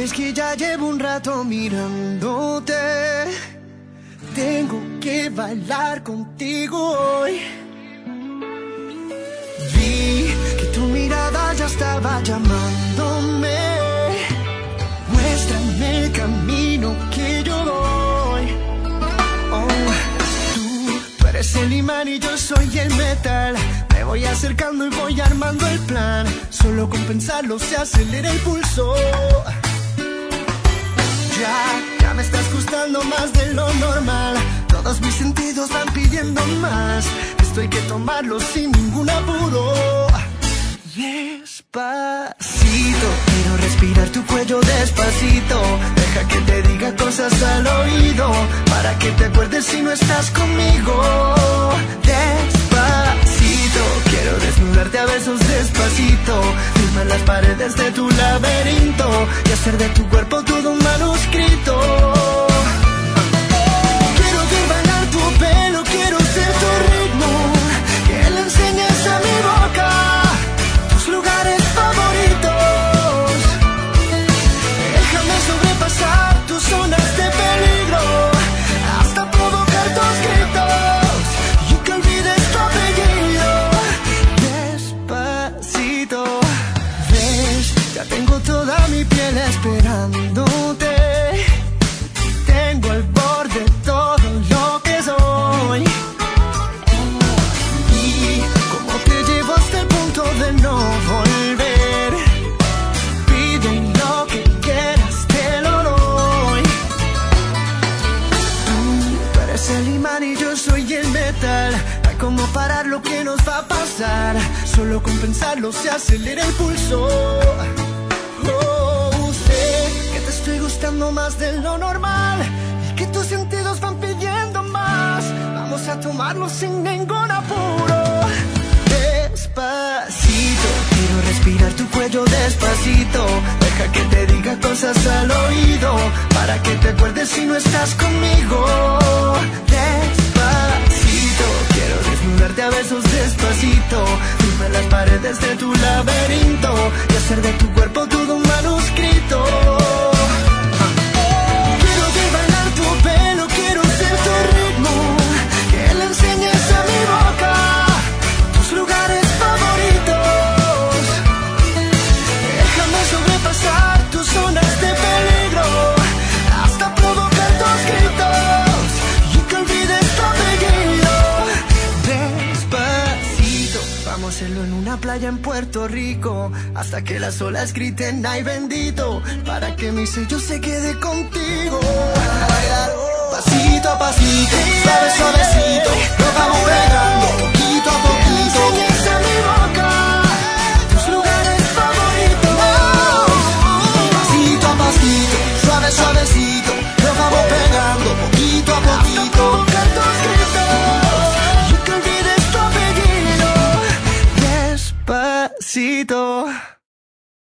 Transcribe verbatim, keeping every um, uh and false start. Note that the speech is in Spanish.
es que ya llevo un rato mirándote. Tengo que bailar contigo hoy. Vi que tu mirada ya estaba llamándome. Muéstrame el camino que yo doy. Oh, tú, tú eres el imán y yo soy el metal. Me voy acercando y voy armando el plan. Solo con pensarlo se acelera el pulso. Ya, ya me estás gustando más de lo normal. Todos mis sentidos van pidiendo más. Esto hay que tomarlo sin ningún apuro. Despacito, quiero respirar tu cuello despacito. Deja que te diga cosas al oído, para que te acuerdes si no estás conmigo. Despacito, quiero desnudarte a besos despacito. Firmar las paredes de tu laberinto y hacer de tu cuerpo todo un manuscrito. Quiero ver bailar tu pelo, quiero ser tu ritmo. Que le enseñes a mi boca lugares favoritos. Déjame sobrepasar tus zonas de peligro, hasta provocar tus gritos y que olvides tu apellido. Despacito, ves, ya tengo toda mi piel esperándote. Tengo al borde todo lo que soy. Y como te llevo hasta el punto de no volver. Pide lo que quieras, te lo doy. Tú eres el imán y yo soy el metal. No hay como parar lo que nos va a pasar. Solo con pensarlo se acelera el pulso. Oh, sé que te estoy gustando más de lo normal y que tus sentidos van pidiendo más. Vamos a tomarlo sin ningún apuro. Despacito, quiero respirar tu cuello despacito. Deja que te diga cosas al oído, para que te acuerdes si no estás conmigo. Despacito, quiero desnudarte a besos despacito. Firma las paredes de tu laberinto y hacer de tu cuerpo todo un manuscrito. Quiero ver bailar tu pelo, quiero ser tu ritmo. Que le enseñes a mi boca tus lugares favoritos. Déjame sobrepasar tus zonas de peligro, hasta provocar tus gritos y que olvides tu apellido. Despacito, vamos a hacerlo en una playa en Puerto Rico, hasta que las olas griten ay bendito, para que mi sello se quede contigo.